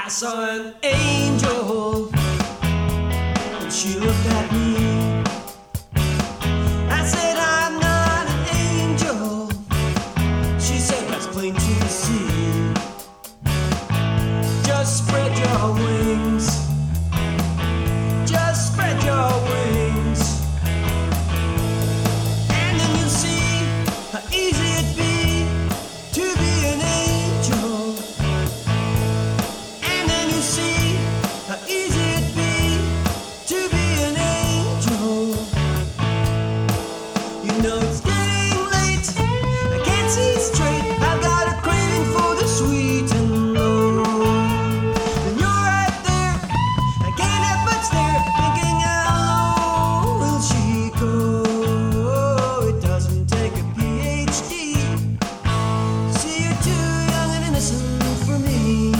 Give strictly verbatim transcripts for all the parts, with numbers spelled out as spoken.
saw an angel and she looked at me. I said, I'm not an angel. She said, that's plain to see. Just spread your wings. Just spread your wings. And then you'll see how easy it'd be to be an angel. And then you see how easy it'd be to be an angel. You know it's getting late, I can't see straight. I've got a craving for the sweet and low. And you're right there, I can't help but stare, thinking how low will she go? It doesn't take a P H D. See, you're too young and innocent for me.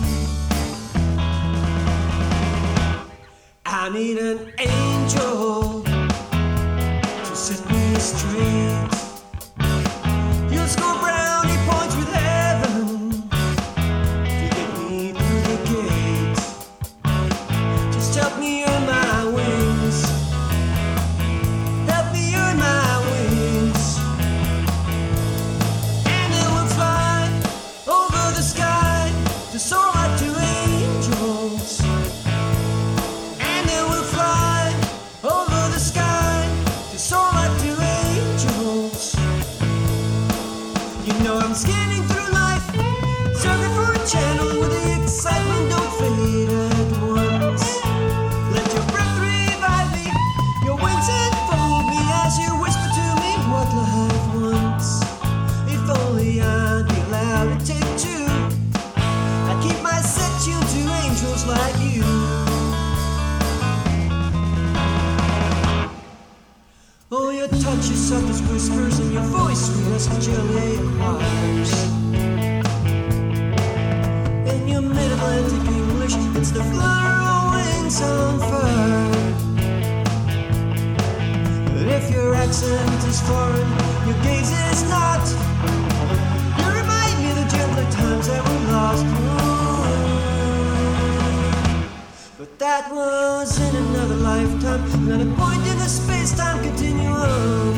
I need an angel to set me straight. You'll score brownie points with heaven to get me through the gate. Just help me earn my wings. Help me earn my wings. And then we'll fly over the sky to soar like two angels. And then we'll fly over the sky to soar like two angels. You know I'm scanning through life, searching for a channel where the excitement don't fade at once. Let your breath revive me, your wings enfold me as you whisper to me what life wants. If only I'd be allowed to take two, I'd keep my set tuned to angels like you. Oh, your touch is soft as whispers and your voice sweet as jelly choirs. In your mid-Atlantic English, it's the flutter of wings on fire. But if your accent is foreign, your gaze is not. You remind me of the gentler times that we lost. Ooh. But that was in another lifetime, not a point in the space-time continuum.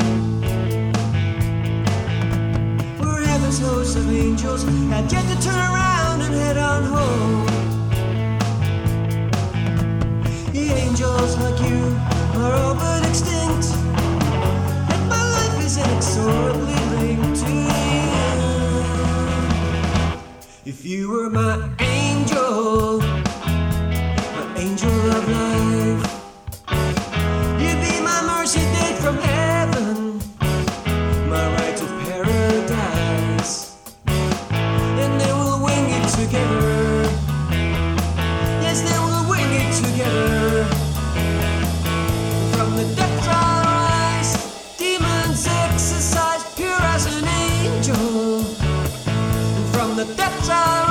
Where heaven's host of angels had yet to turn around and head on home. The angels like you are all but extinct, yet my life is inexorably linked to you. If you were my angel, my angel of life, you'd be my mercy date from heaven, my right to paradise. And then we'll wing it together. Yes, then we'll wing it together. From the depths I'll rise, demons exercise, pure as an angel. And from the depths I'll